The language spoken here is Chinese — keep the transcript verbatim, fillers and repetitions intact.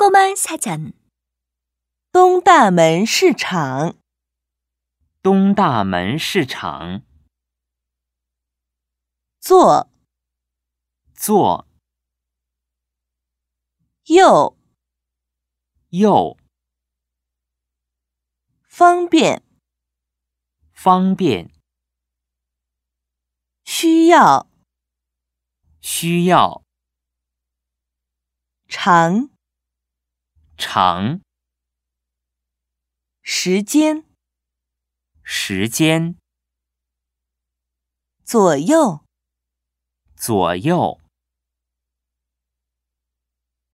꼬마 사전. 东大门市场， 东大门市场。 左左右右方便方便需要需要长长时间时间左右左右